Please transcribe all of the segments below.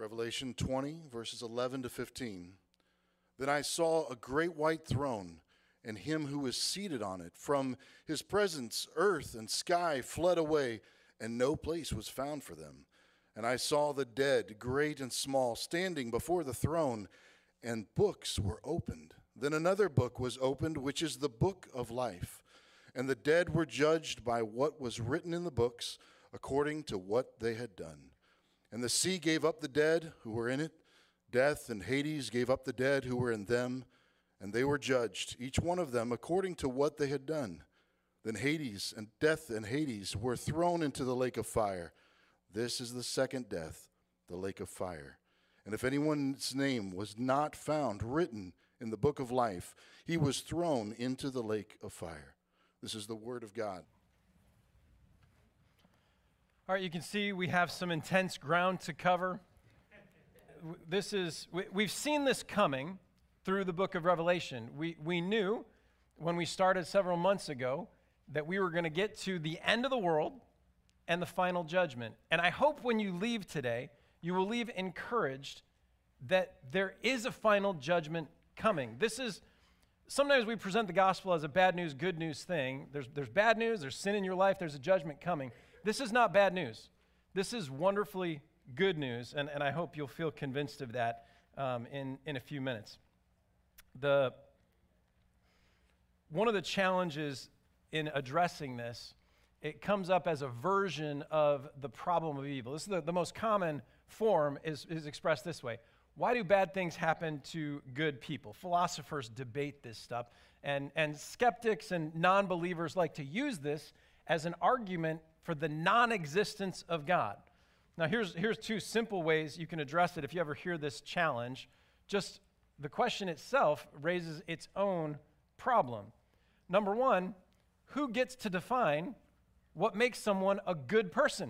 Revelation 20, verses 11 to 15. Then I saw a great white throne, and him who was seated on it. From his presence, earth and sky fled away, and no place was found for them. And I saw the dead, great and small, standing before the throne, and books were opened. Then another book was opened, which is the book of life. And the dead were judged by what was written in the books, according to what they had done. And the sea gave up the dead who were in it. Death and Hades gave up the dead who were in them. And they were judged, each one of them, according to what they had done. Then death and Hades were thrown into the lake of fire. This is the second death, the lake of fire. And if anyone's name was not found written in the book of life, he was thrown into the lake of fire. This is the word of God. All right, you can see we have some intense ground to cover. We've seen this coming through the book of Revelation. We knew when we started several months ago that we were going to get to the end of the world and the final judgment. And I hope when you leave today, you will leave encouraged that there is a final judgment coming. Sometimes we present the gospel as a bad news, good news thing. There's bad news, there's sin in your life, there's a judgment coming. This is not bad news. This is wonderfully good news, and I hope you'll feel convinced of that in a few minutes. One of the challenges in addressing this, it comes up as a version of the problem of evil. This is the most common form is expressed this way. Why do bad things happen to good people? Philosophers debate this stuff, and skeptics and non-believers like to use this as an argument for the non-existence of God. Now, here's two simple ways you can address it if you ever hear this challenge. Just the question itself raises its own problem. Number one, who gets to define what makes someone a good person?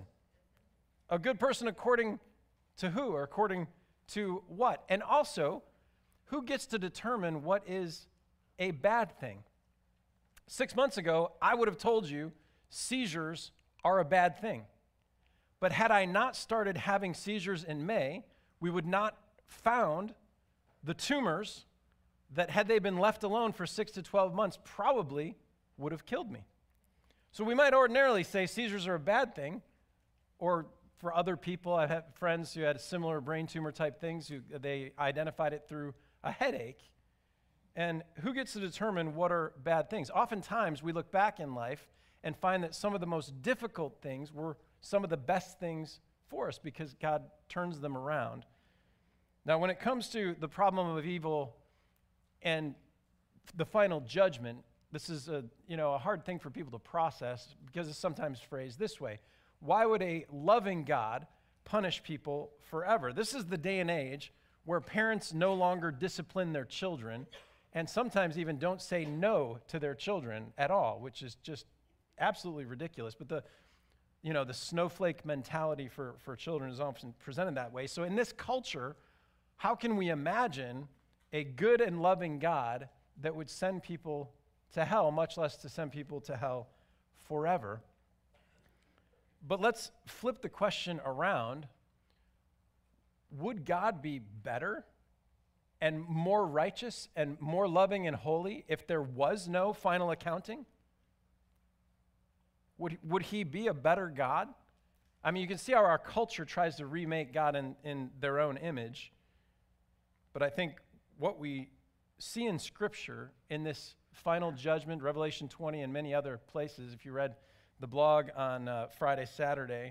A good person according to who, or according to what? And also, who gets to determine what is a bad thing? 6 months ago, I would have told you seizures are a bad thing. But had I not started having seizures in May, we would not found the tumors that, had they been left alone for 6 to 12 months, probably would have killed me. So we might ordinarily say seizures are a bad thing, or for other people, I've had friends who had similar brain tumor type things, they identified it through a headache. And who gets to determine what are bad things? Oftentimes, we look back in life and find that some of the most difficult things were some of the best things for us because God turns them around. Now, when it comes to the problem of evil and the final judgment, this is a hard thing for people to process because it's sometimes phrased this way. Why would a loving God punish people forever? This is the day and age where parents no longer discipline their children and sometimes even don't say no to their children at all, which is just absolutely ridiculous. But the snowflake mentality for children is often presented that way. So in this culture, how can we imagine a good and loving God that would send people to hell, much less to send people to hell forever? But let's flip the question around. Would God be better and more righteous and more loving and holy if there was no final accounting? Would he be a better God? I mean, you can see how our culture tries to remake God in their own image. But I think what we see in Scripture in this final judgment, Revelation 20 and many other places, if you read the blog on Friday, Saturday,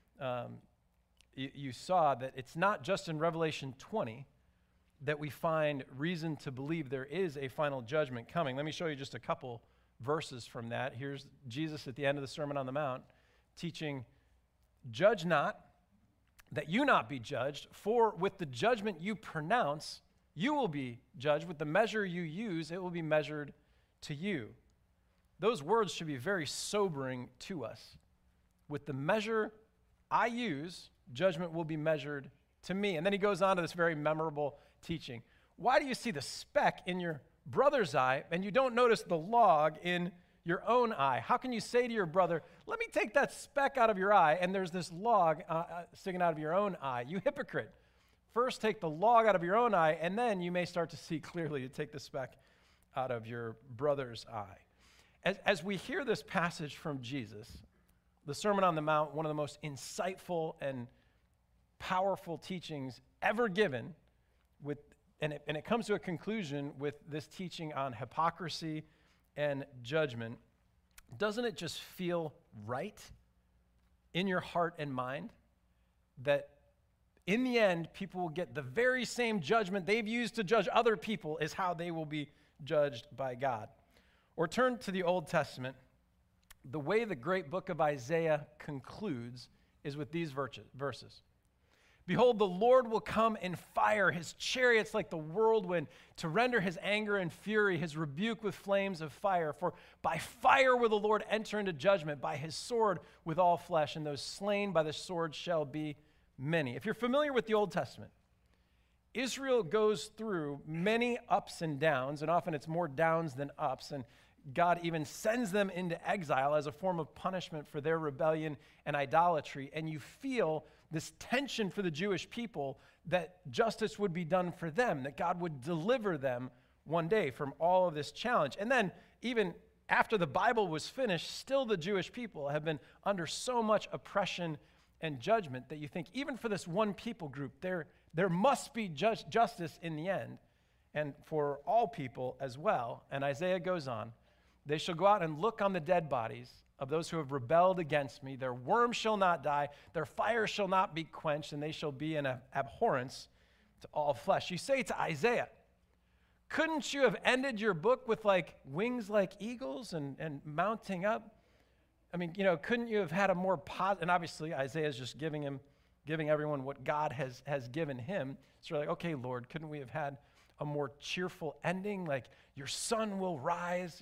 you saw that it's not just in Revelation 20 that we find reason to believe there is a final judgment coming. Let me show you just a couple verses from that. Here's Jesus at the end of the Sermon on the Mount teaching, "Judge not, that you not be judged, for with the judgment you pronounce, you will be judged. With the measure you use, it will be measured to you." Those words should be very sobering to us. With the measure I use, judgment will be measured to me. And then he goes on to this very memorable teaching. Why do you see the speck in your brother's eye and you don't notice the log in your own eye? How can you say to your brother, let me take that speck out of your eye, and there's this log sticking out of your own eye? You hypocrite. First, take the log out of your own eye, and then you may start to see clearly to take the speck out of your brother's eye. As we hear this passage from Jesus, the Sermon on the Mount, one of the most insightful and powerful teachings ever given, and it comes to a conclusion with this teaching on hypocrisy and judgment, doesn't it just feel right in your heart and mind that in the end, people will get the very same judgment they've used to judge other people is how they will be judged by God? Or turn to the Old Testament. The way the great book of Isaiah concludes is with these verses. Behold, the Lord will come in fire, his chariots like the whirlwind, to render his anger and fury, his rebuke with flames of fire. For by fire will the Lord enter into judgment, by his sword with all flesh, and those slain by the sword shall be many. If you're familiar with the Old Testament, Israel goes through many ups and downs, and often it's more downs than ups, and God even sends them into exile as a form of punishment for their rebellion and idolatry. And you feel this tension for the Jewish people that justice would be done for them, that God would deliver them one day from all of this challenge. And then even after the Bible was finished, still the Jewish people have been under so much oppression and judgment that you think even for this one people group, there must be justice in the end, and for all people as well. And Isaiah goes on, they shall go out and look on the dead bodies of those who have rebelled against me. Their worm shall not die, their fire shall not be quenched, and they shall be an abhorrence to all flesh. You say to Isaiah, couldn't you have ended your book with like wings like eagles and mounting up? I mean, couldn't you have had a more positive, and obviously Isaiah is just giving everyone what God has given him. So you're like, okay, Lord, couldn't we have had a more cheerful ending? Like, your sun will rise,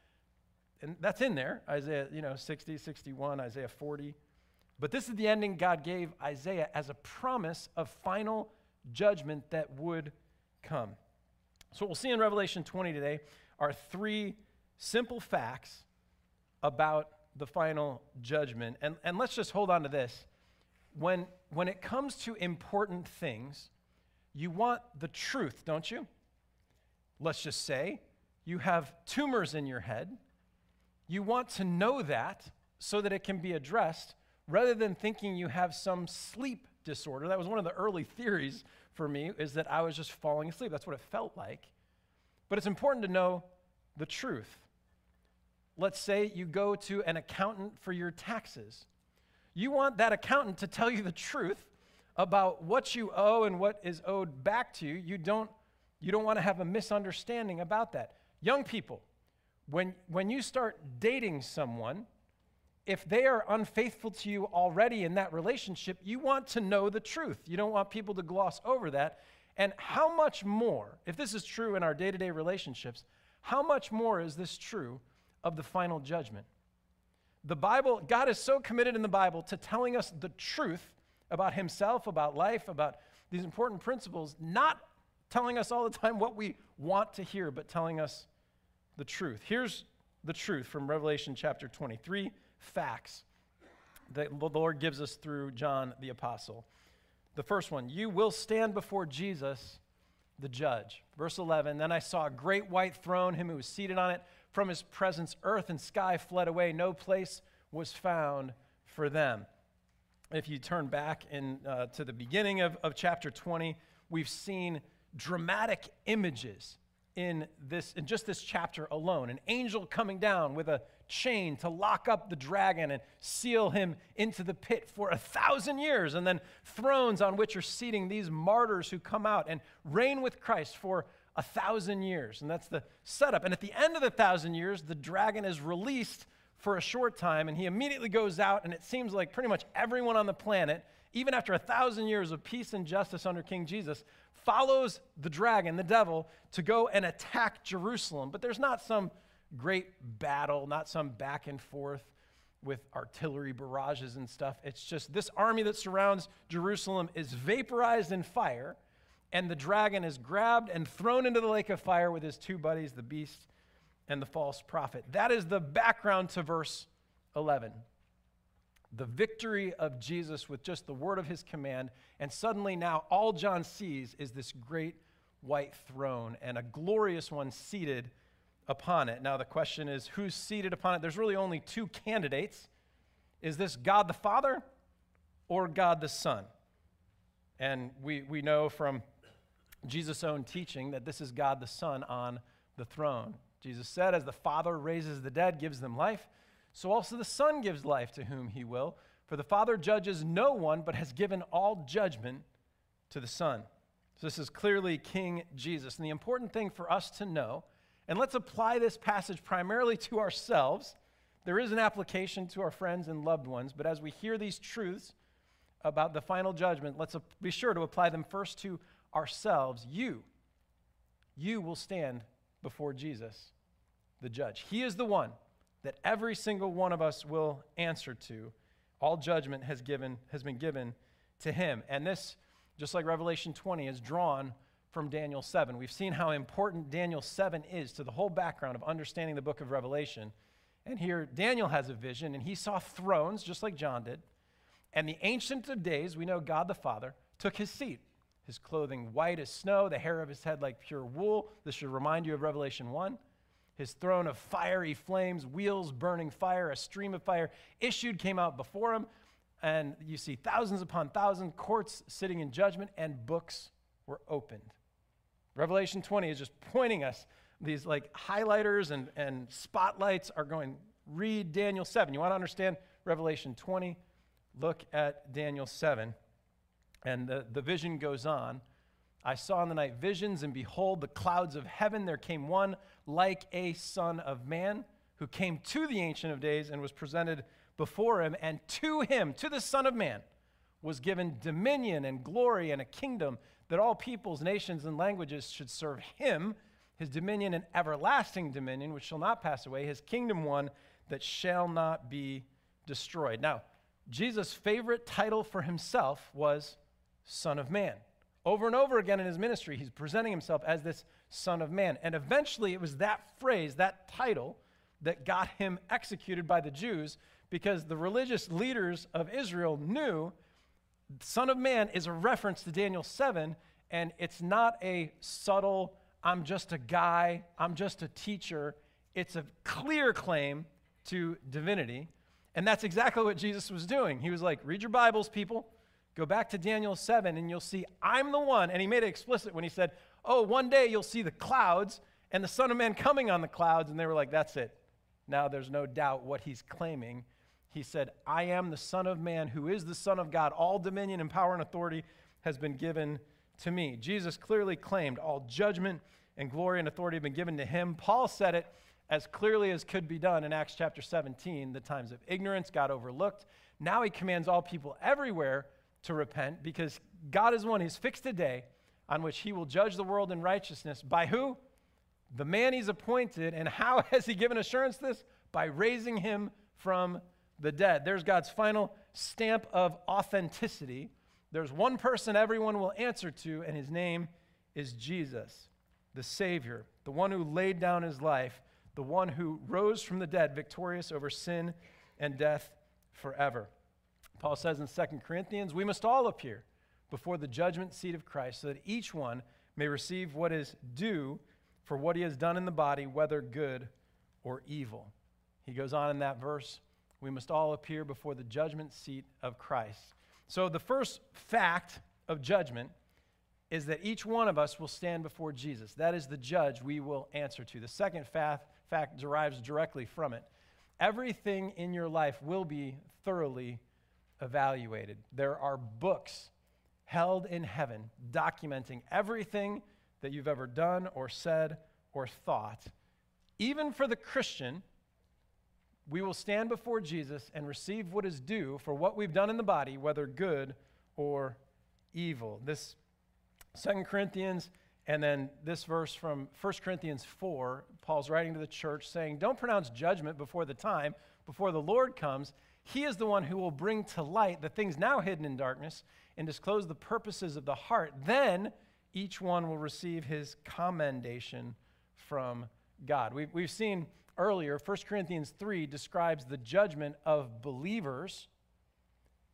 And that's in there, Isaiah, 60, 61, Isaiah 40. But this is the ending God gave Isaiah as a promise of final judgment that would come. So what we'll see in Revelation 20 today are 3 simple facts about the final judgment. And let's just hold on to this. When it comes to important things, you want the truth, don't you? Let's just say you have tumors in your head. You want to know that so that it can be addressed rather than thinking you have some sleep disorder. That was one of the early theories for me, is that I was just falling asleep. That's what it felt like. But it's important to know the truth. Let's say you go to an accountant for your taxes. You want that accountant to tell you the truth about what you owe and what is owed back to you. You don't want to have a misunderstanding about that. Young people, when you start dating someone, if they are unfaithful to you already in that relationship, you want to know the truth. You don't want people to gloss over that. And how much more, if this is true in our day-to-day relationships, how much more is this true of the final judgment? The Bible, God is so committed in the Bible to telling us the truth about himself, about life, about these important principles, not telling us all the time what we want to hear, but telling us the truth. Here's the truth from Revelation chapter 23, facts that the Lord gives us through John the Apostle. The first one, you will stand before Jesus, the judge. Verse 11, then I saw a great white throne, him who was seated on it. From his presence, earth and sky fled away. No place was found for them. If you turn back to the beginning of chapter 20, we've seen dramatic images in just this chapter alone. An angel coming down with a chain to lock up the dragon and seal him into the pit for 1,000 years, and then thrones on which are seating these martyrs who come out and reign with Christ for 1,000 years. And that's the setup. And at the end of the 1,000 years, the dragon is released for a short time, and he immediately goes out, and it seems like pretty much everyone on the planet, even after 1,000 years of peace and justice under King Jesus, follows the dragon, the devil, to go and attack Jerusalem. But there's not some great battle, not some back and forth with artillery barrages and stuff. It's just this army that surrounds Jerusalem is vaporized in fire, and the dragon is grabbed and thrown into the lake of fire with his 2 buddies, the beast and the false prophet. That is the background to verse 11. the victory of Jesus with just the word of his command. And suddenly now all John sees is this great white throne and a glorious one seated upon it. Now the question is, who's seated upon it? There's really only two candidates. Is this God the Father or God the Son? And we know from Jesus' own teaching that this is God the Son on the throne. Jesus said, as the Father raises the dead, gives them life, so also the Son gives life to whom he will. For the Father judges no one, but has given all judgment to the Son. So this is clearly King Jesus. And the important thing for us to know, and let's apply this passage primarily to ourselves. There is an application to our friends and loved ones, but as we hear these truths about the final judgment, let's be sure to apply them first to ourselves. You will stand before Jesus, the judge. He is the one that every single one of us will answer to. All judgment has been given to him. And this, just like Revelation 20, is drawn from Daniel 7. We've seen how important Daniel 7 is to the whole background of understanding the book of Revelation. And here Daniel has a vision, and he saw thrones, just like John did. And the Ancient of Days, we know God the Father, took his seat. His clothing white as snow, the hair of his head like pure wool. This should remind you of Revelation 1. His throne of fiery flames, wheels burning fire, a stream of fire came out before him. And you see thousands upon thousands, courts sitting in judgment, and books were opened. Revelation 20 is just pointing us, these like highlighters and spotlights are going, read Daniel 7. You want to understand Revelation 20? Look at Daniel 7. And the vision goes on. I saw in the night visions, and behold, the clouds of heaven, there came one like a son of man, who came to the Ancient of Days and was presented before him, and to him, to the Son of Man, was given dominion and glory and a kingdom, that all peoples, nations, and languages should serve him. His dominion and everlasting dominion, which shall not pass away, his kingdom one that shall not be destroyed. Now, Jesus' favorite title for himself was Son of Man. Over and over again in his ministry, he's presenting himself as this Son of Man. And eventually it was that phrase, that title, that got him executed by the Jews, because the religious leaders of Israel knew Son of Man is a reference to Daniel 7, and it's not a subtle, I'm just a guy, I'm just a teacher. It's a clear claim to divinity. And that's exactly what Jesus was doing. He was like, read your Bibles, people. Go back to Daniel 7, and you'll see I'm the one. And he made it explicit when he said, oh, one day you'll see the clouds and the Son of Man coming on the clouds. And they were like, that's it. Now there's no doubt what he's claiming. He said, I am the Son of Man, who is the Son of God. All dominion and power and authority has been given to me. Jesus clearly claimed all judgment and glory and authority have been given to him. Paul said it as clearly as could be done in Acts chapter 17. The times of ignorance got overlooked. Now he commands all people everywhere to repent, because God is one. He's fixed a day on which he will judge the world in righteousness. By who? The man he's appointed. And how has he given assurance this? By raising him from the dead. There's God's final stamp of authenticity. There's one person everyone will answer to, and his name is Jesus, the Savior, the one who laid down his life, the one who rose from the dead, victorious over sin and death forever. Paul says in 2 Corinthians, we must all appear before the judgment seat of Christ, so that each one may receive what is due for what he has done in the body, whether good or evil. He goes on in that verse, we must all appear before the judgment seat of Christ. So the first fact of judgment is that each one of us will stand before Jesus. That is the judge we will answer to. The second fact derives directly from it. Everything in your life will be thoroughly evaluated. There are books held in heaven documenting everything that you've ever done or said or thought. Even for the Christian, we will stand before Jesus and receive what is due for what we've done in the body, whether good or evil. This 2 Corinthians and then this verse from 1 Corinthians 4, Paul's writing to the church saying, don't pronounce judgment before the time, before the Lord comes. He is the one who will bring to light the things now hidden in darkness and disclose the purposes of the heart. Then each one will receive his commendation from God. We've seen earlier, 1 Corinthians 3 describes the judgment of believers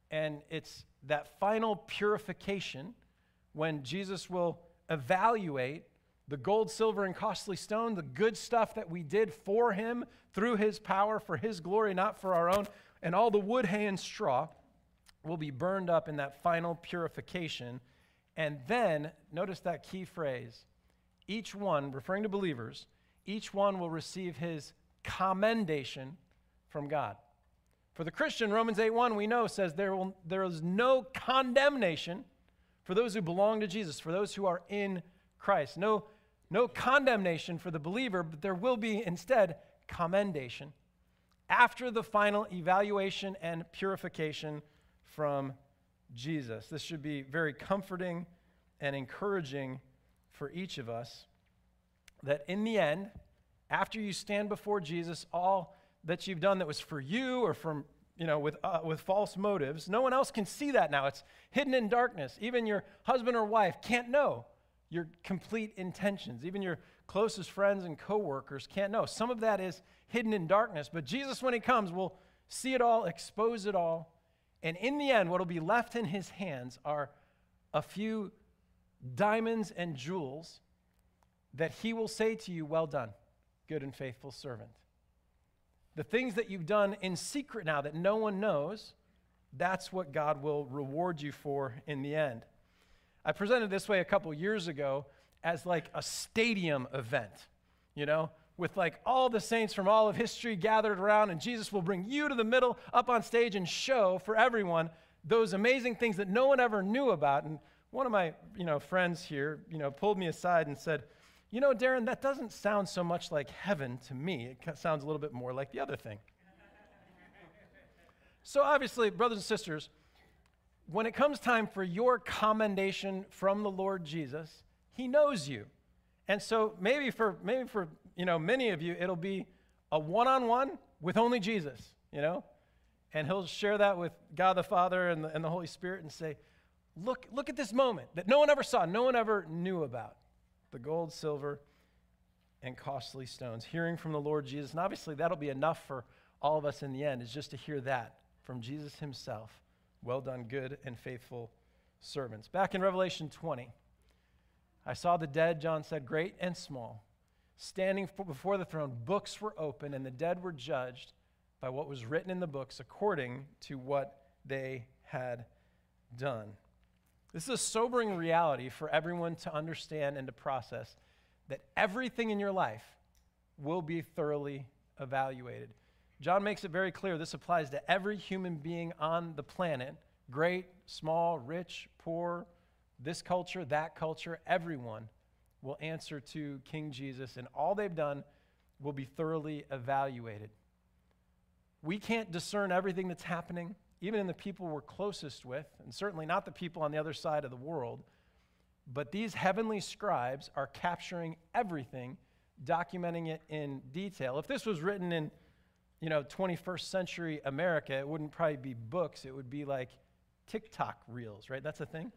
And it's that final purification when Jesus will evaluate the gold, silver, and costly stone, the good stuff that we did for him through his power, for his glory, not for our own, and all the wood, hay, and straw will be burned up in that final purification. And then, notice that key phrase, each one, referring to believers, each one will receive his commendation from God. For the Christian, Romans 8:1, we know, says there is no condemnation for those who belong to Jesus, for those who are in Christ. No condemnation for the believer, but there will be instead commendation after the final evaluation and purification from Jesus. This should be very comforting and encouraging for each of us, that in the end, after you stand before Jesus, all that you've done that was for you or from, with false motives, no one else can see that now. It's hidden in darkness. Even your husband or wife can't know your complete intentions. Even your closest friends and coworkers can't know. Some of that is hidden in darkness, but Jesus, when he comes, will see it all, expose it all, and in the end, what will be left in his hands are a few diamonds and jewels that he will say to you, well done, good and faithful servant. The things that you've done in secret now that no one knows, that's what God will reward you for in the end. I presented this way a couple years ago as like a stadium event, with like all the saints from all of history gathered around, and Jesus will bring you to the middle up on stage and show for everyone those amazing things that no one ever knew about. And one of my, friends here, pulled me aside and said, Darren, that doesn't sound so much like heaven to me. It sounds a little bit more like the other thing. So obviously, brothers and sisters, when it comes time for your commendation from the Lord Jesus, he knows you. And so maybe for many of you, it'll be a one-on-one with only Jesus, and he'll share that with God the Father and the Holy Spirit and say, look at this moment that no one ever saw, no one ever knew about. The gold, silver, and costly stones. Hearing from the Lord Jesus. And obviously that'll be enough for all of us in the end, is just to hear that from Jesus himself. Well done, good and faithful servants. Back in Revelation 20, I saw the dead, John said, great and small, standing before the throne. Books were open, and the dead were judged by what was written in the books according to what they had done. This is a sobering reality for everyone to understand and to process, that everything in your life will be thoroughly evaluated. John makes it very clear this applies to every human being on the planet, great, small, rich, poor, this culture, that culture. Everyone will answer to King Jesus, and all they've done will be thoroughly evaluated. We can't discern everything that's happening, even in the people we're closest with, and certainly not the people on the other side of the world. But these heavenly scribes are capturing everything, documenting it in detail. If this was written in, 21st century America, it wouldn't probably be books. It would be like TikTok reels, right? That's a thing.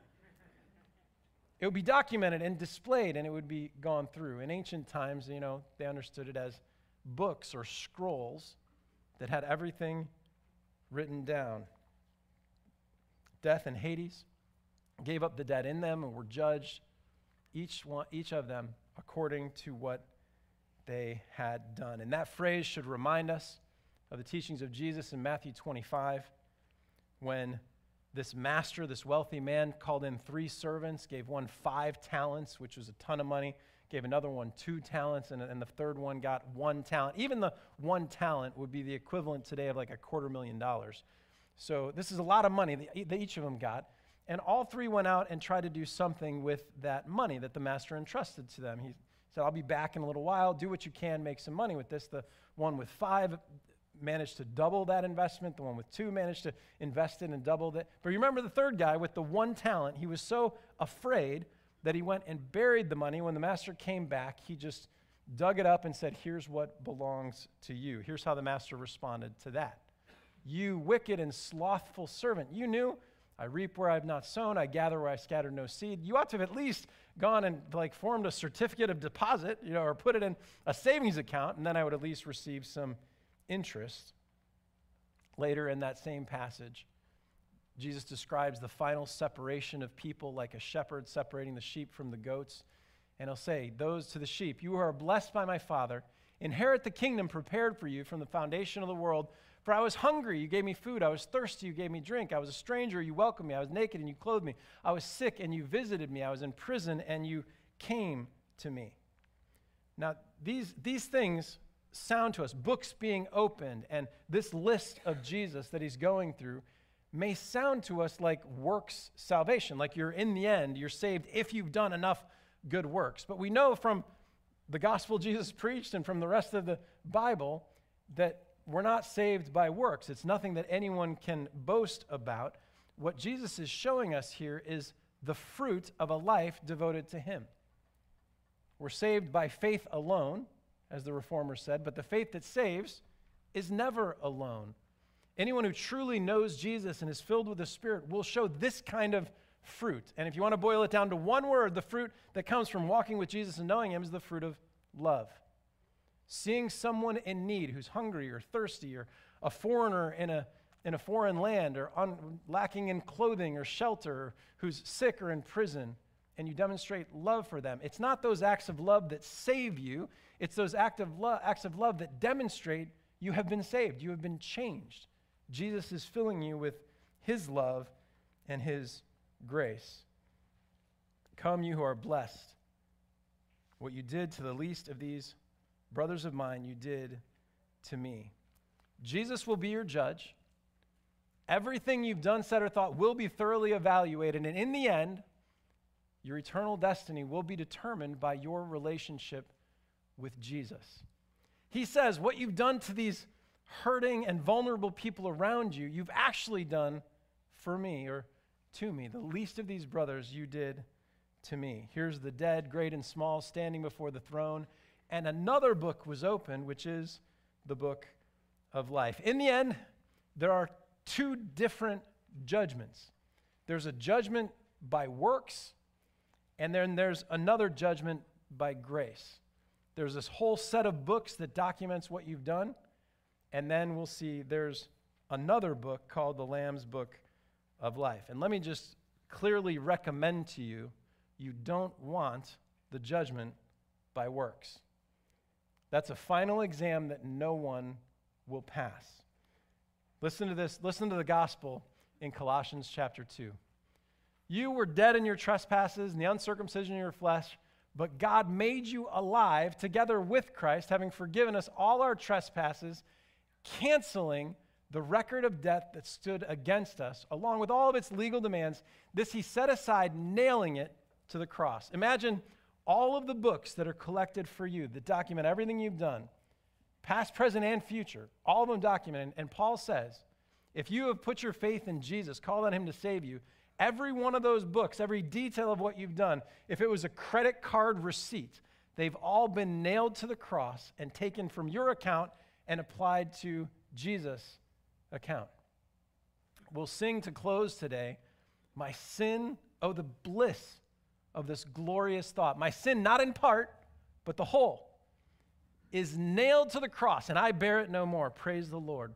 It would be documented and displayed, and it would be gone through. In ancient times, they understood it as books or scrolls that had everything written down. Death and Hades gave up the dead in them and were judged, each of them according to what they had done. And that phrase should remind us of the teachings of Jesus in Matthew 25, when this master, this wealthy man, called in 3 servants, gave one 5 talents, which was a ton of money, gave another one 2 talents, and the third one got 1 talent. Even the 1 talent would be the equivalent today of like $250,000. So this is a lot of money that each of them got. And all 3 went out and tried to do something with that money that the master entrusted to them. He said, I'll be back in a little while. Do what you can, make some money with this. The one with 5 managed to double that investment. The one with 2 managed to invest it and double it. But remember the third guy with the 1 talent, he was so afraid that he went and buried the money. When the master came back, he just dug it up and said, here's what belongs to you. Here's how the master responded to that. You wicked and slothful servant, you knew I reap where I have not sown, I gather where I scattered no seed. You ought to have at least gone and formed a certificate of deposit, or put it in a savings account, and then I would at least receive some interest. Later in that same passage, Jesus describes the final separation of people like a shepherd separating the sheep from the goats. And he'll say, those to the sheep, you who are blessed by my Father, inherit the kingdom prepared for you from the foundation of the world. For I was hungry, you gave me food. I was thirsty, you gave me drink. I was a stranger, you welcomed me. I was naked, and you clothed me. I was sick, and you visited me. I was in prison, and you came to me. Now, these things sound to us, books being opened, and this list of Jesus that he's going through may sound to us like works salvation, like you're in the end, you're saved if you've done enough good works. But we know from the gospel Jesus preached and from the rest of the Bible that we're not saved by works. It's nothing that anyone can boast about. What Jesus is showing us here is the fruit of a life devoted to him. We're saved by faith alone, as the Reformer said, but the faith that saves is never alone. Anyone who truly knows Jesus and is filled with the Spirit will show this kind of fruit. And if you want to boil it down to one word, the fruit that comes from walking with Jesus and knowing him is the fruit of love. Seeing someone in need who's hungry or thirsty or a foreigner in a foreign land or lacking in clothing or shelter, or who's sick or in prison, and you demonstrate love for them. It's not those acts of love that save you. It's those acts of love that demonstrate you have been saved. You have been changed. Jesus is filling you with his love and his grace. Come, you who are blessed. What you did to the least of these brothers of mine, you did to me. Jesus will be your judge. Everything you've done, said, or thought will be thoroughly evaluated. And in the end, your eternal destiny will be determined by your relationship with Jesus. He says, what you've done to these hurting and vulnerable people around you, you've actually done for me or to me. The least of these brothers you did to me. Here's the dead, great and small, standing before the throne. And another book was opened, which is the book of life. In the end, there are two different judgments. There's a judgment by works, and then there's another judgment by grace. There's this whole set of books that documents what you've done, and then we'll see there's another book called the Lamb's Book of Life. And let me just clearly recommend to you, you don't want the judgment by works. That's a final exam that no one will pass. Listen to this. Listen to the gospel in Colossians chapter 2. You were dead in your trespasses and the uncircumcision of your flesh, but God made you alive together with Christ, having forgiven us all our trespasses, canceling the record of debt that stood against us, along with all of its legal demands. This he set aside, nailing it to the cross. Imagine all of the books that are collected for you that document everything you've done, past, present, and future, all of them documented. And Paul says, if you have put your faith in Jesus, called on him to save you, every one of those books, every detail of what you've done, if it was a credit card receipt, they've all been nailed to the cross and taken from your account and applied to Jesus' account. We'll sing to close today, my sin, oh, the bliss of this glorious thought. My sin, not in part, but the whole, is nailed to the cross, and I bear it no more. Praise the Lord,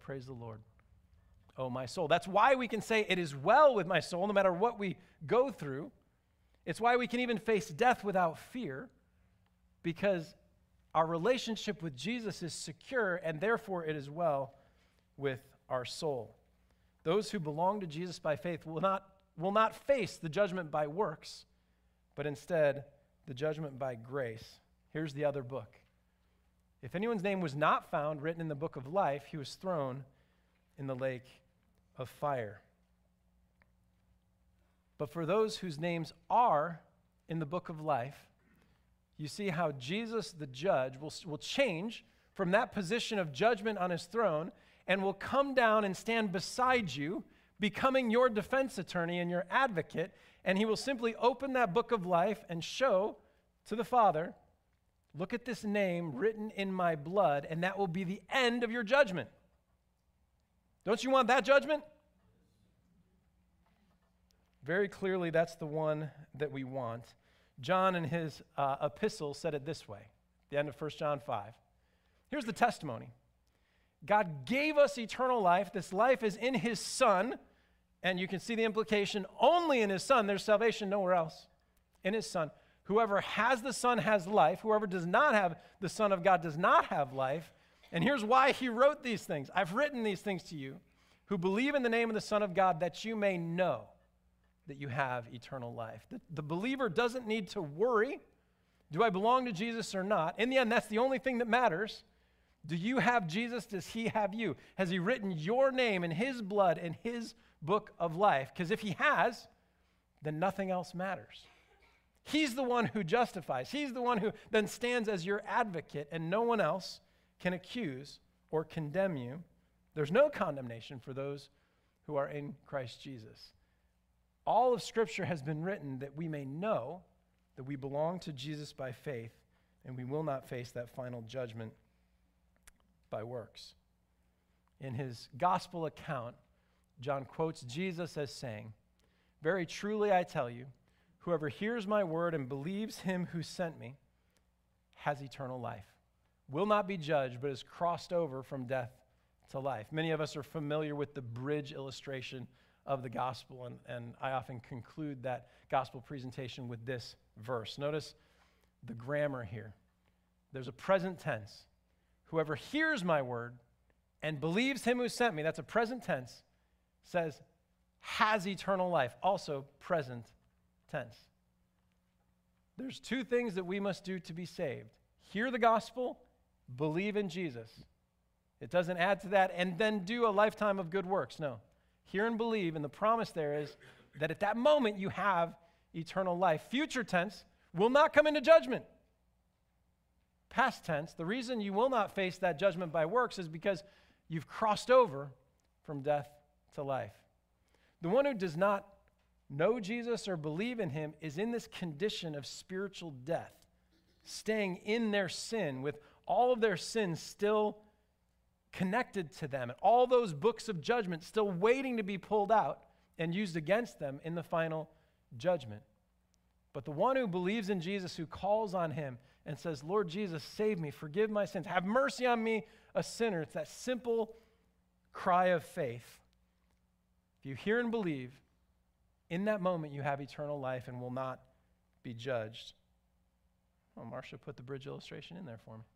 oh my soul. That's why we can say it is well with my soul, no matter what we go through. It's why we can even face death without fear, because our relationship with Jesus is secure, and therefore it is well with our soul. Those who belong to Jesus by faith will not face the judgment by works, but instead the judgment by grace. Here's the other book. If anyone's name was not found written in the book of life, he was thrown in the lake of fire. But for those whose names are in the book of life, you see how Jesus, the judge, will change from that position of judgment on his throne and will come down and stand beside you, becoming your defense attorney and your advocate, and he will simply open that book of life and show to the Father, look at this name written in my blood, and that will be the end of your judgment. Don't you want that judgment? Very clearly, that's the one that we want. John in his epistle said it this way, at the end of 1 John 5. Here's the testimony. God gave us eternal life. This life is in his Son, And you can see the implication only in his Son. There's salvation nowhere else. In his Son. Whoever has the Son has life. Whoever does not have the Son of God does not have life. And here's why he wrote these things. I've written these things to you who believe in the name of the Son of God, that you may know that you have eternal life. The believer doesn't need to worry, do I belong to Jesus or not? In the end, that's the only thing that matters. Do you have Jesus? Does he have you? Has he written your name in his blood in his book of life? Because if he has, then nothing else matters. He's the one who justifies. He's the one who then stands as your advocate, and no one else can accuse or condemn you. There's no condemnation for those who are in Christ Jesus. All of Scripture has been written that we may know that we belong to Jesus by faith, and we will not face that final judgment by works. In his gospel account, John quotes Jesus as saying, "Very truly I tell you, whoever hears my word and believes him who sent me has eternal life, will not be judged, but is crossed over from death to life." Many of us are familiar with the bridge illustration of the gospel, and I often conclude that gospel presentation with this verse. Notice the grammar here. There's a present tense. Whoever hears my word and believes him who sent me, that's a present tense, says has eternal life, also present tense. There's two things that we must do to be saved. Hear the gospel, believe in Jesus. It doesn't add to that and then do a lifetime of good works. No. Hear and believe, and the promise there is that at that moment you have eternal life. Future tense will not come into judgment. Past tense, the reason you will not face that judgment by works is because you've crossed over from death to life. The one who does not know Jesus or believe in him is in this condition of spiritual death, staying in their sin with all of their sins still connected to them and all those books of judgment still waiting to be pulled out and used against them in the final judgment. But the one who believes in Jesus, who calls on him and says, "Lord Jesus, save me, forgive my sins, have mercy on me, a sinner," it's that simple cry of faith. If you hear and believe, in that moment you have eternal life and will not be judged. Oh, Marcia put the bridge illustration in there for me.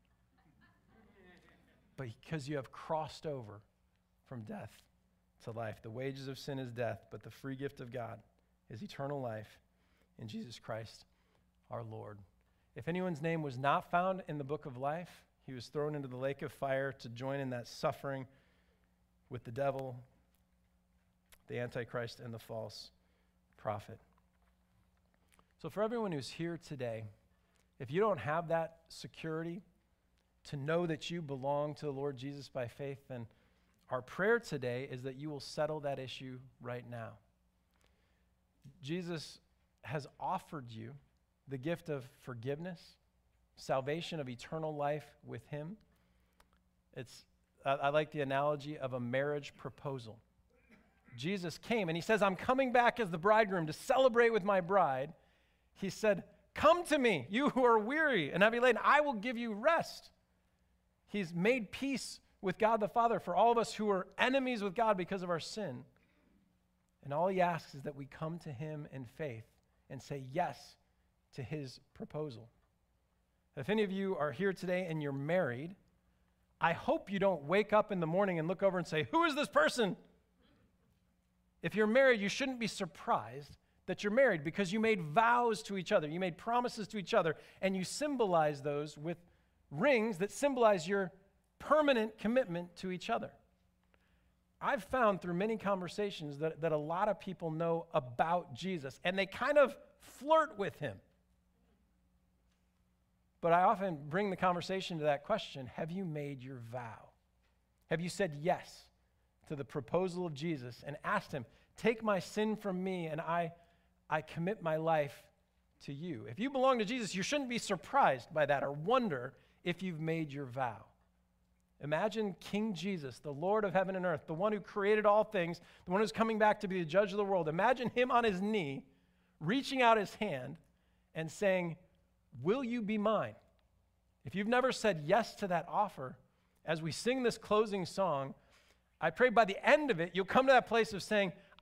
But because you have crossed over from death to life. The wages of sin is death, but the free gift of God is eternal life in Jesus Christ our Lord. If anyone's name was not found in the book of life, he was thrown into the lake of fire to join in that suffering with the devil, the Antichrist, and the false prophet. So for everyone who's here today, if you don't have that security to know that you belong to the Lord Jesus by faith, then our prayer today is that you will settle that issue right now. Jesus has offered you the gift of forgiveness, salvation of eternal life with him. I like the analogy of a marriage proposal. Jesus came and he says, "I'm coming back as the bridegroom to celebrate with my bride." He said, "Come to me, you who are weary and heavy laden, I will give you rest." He's made peace with God the Father for all of us who are enemies with God because of our sin. And all he asks is that we come to him in faith and say yes to his proposal. If any of you are here today and you're married, I hope you don't wake up in the morning and look over and say, "Who is this person?" If you're married, you shouldn't be surprised that you're married because you made vows to each other. You made promises to each other, and you symbolize those with rings that symbolize your permanent commitment to each other. I've found through many conversations that a lot of people know about Jesus, and they kind of flirt with him. But I often bring the conversation to that question: have you made your vow? Have you said yes to the proposal of Jesus and asked him, "Take my sin from me, and I commit my life to you"? If you belong to Jesus, you shouldn't be surprised by that or wonder if you've made your vow. Imagine King Jesus, the Lord of heaven and earth, the one who created all things, the one who's coming back to be the judge of the world. Imagine him on his knee, reaching out his hand and saying, "Will you be mine?" If you've never said yes to that offer, as we sing this closing song, I pray by the end of it, you'll come to that place of saying,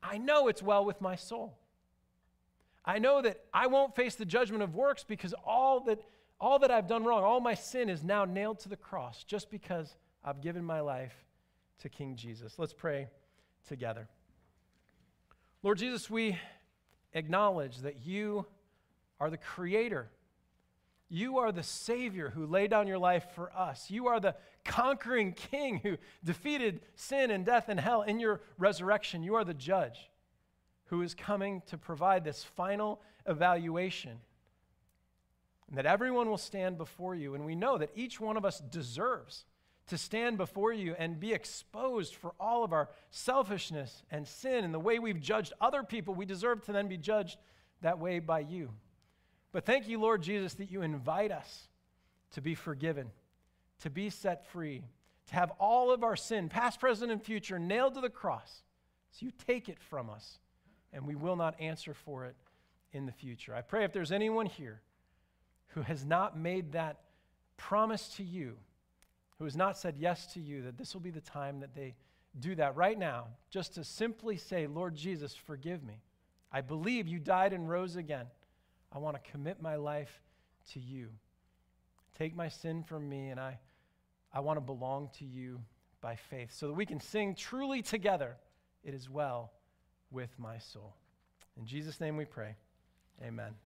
I know it's well with my soul. I know that I won't face the judgment of works because all that I've done wrong, all my sin is now nailed to the cross just because I've given my life to King Jesus. Let's pray together. Lord Jesus, we acknowledge that you are the creator. You are the Savior who laid down your life for us. You are the conquering King who defeated sin and death and hell in your resurrection. You are the judge who is coming to provide this final evaluation. And that everyone will stand before you. And we know that each one of us deserves to stand before you and be exposed for all of our selfishness and sin and the way we've judged other people. We deserve to then be judged that way by you. But thank you, Lord Jesus, that you invite us to be forgiven, to be set free, to have all of our sin, past, present, and future, nailed to the cross. So you take it from us, and we will not answer for it in the future. I pray if there's anyone here who has not made that promise to you, who has not said yes to you, that this will be the time that they do that right now, just to simply say, Lord Jesus, forgive me. I believe you died and rose again. I want to commit my life to you. Take my sin from me, and I want to belong to you by faith so that we can sing truly together, it is well with my soul. In Jesus' name we pray. Amen.